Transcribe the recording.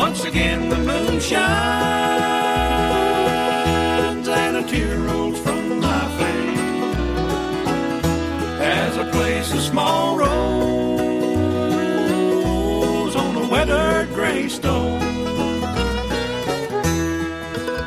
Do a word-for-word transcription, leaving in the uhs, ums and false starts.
Once again the moon shines and a tear rolls from my face as I place a small rose